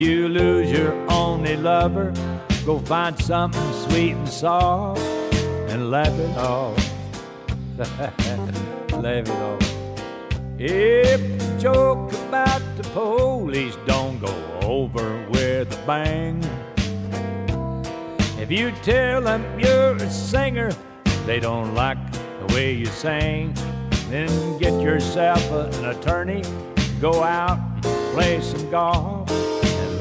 You lose your only lover, go find something sweet and soft and laugh it off. Laugh it off. If the joke about the police don't go over with a bang, if you tell them you're a singer, they don't like the way you sing, then get yourself an attorney, go out, play some golf.